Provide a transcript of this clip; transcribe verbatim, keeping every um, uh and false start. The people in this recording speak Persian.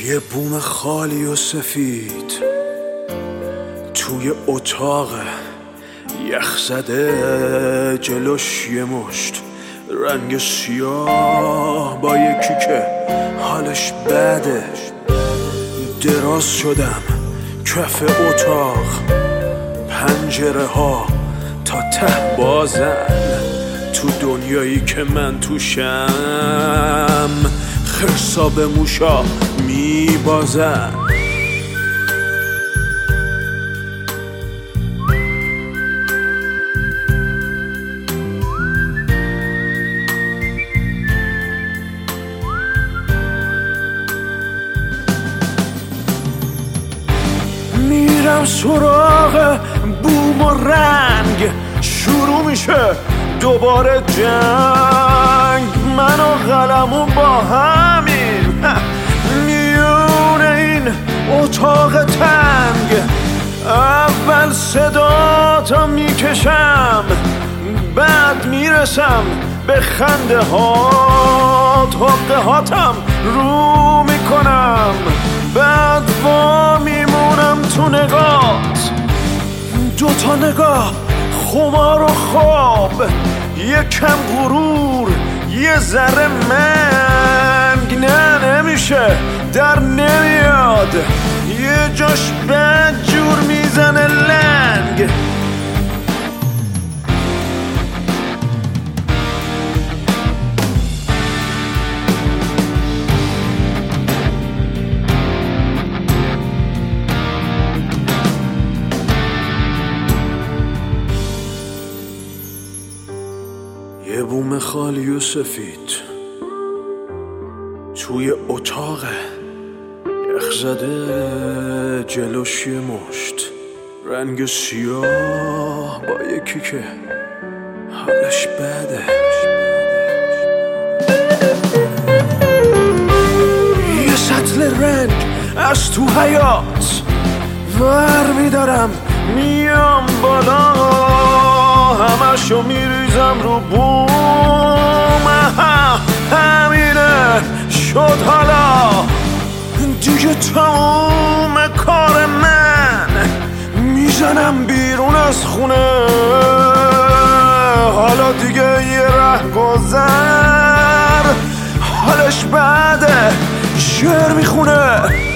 یه بوم خالی و سفید توی اتاق یخ زده، جلوش یه مشت رنگ سیاه با یکی که حالش بده. دراز شدم کف اتاق، پنجره ها تا ته بازن، تو دنیایی که من توشم خرسا به موشا میبازن. میرم سراغ بوم و رنگ، شروع میشه دوباره جنگ. من و قلمو با همین میونه این اتاق تنگ. اول صدا تا میکشم، بعد میرسم به خنده ها، حقه هاتم رو میکنم، بعد با میمونم تو نگات. دوتا نگاه، خمار و خواب، یه کم غرور، یه ذره منگ. نه نمیشه، در نمیاد، یه جاش بد جور میزنه لنگ. یه بوم خالی و سفید توی اتاق یخ زده، جلوش یه مشت رنگ سیاه با یکی که حالش بده. یه سطل رنگ از تو حیات ور میدارم، میام بالا، همشو میریزم رو بوم. همینه شد حالا دیگه تموم کار من. میزنم بیرون از خونه، حالا دیگه یه ره گذر، حالش بعده شعر میخونه.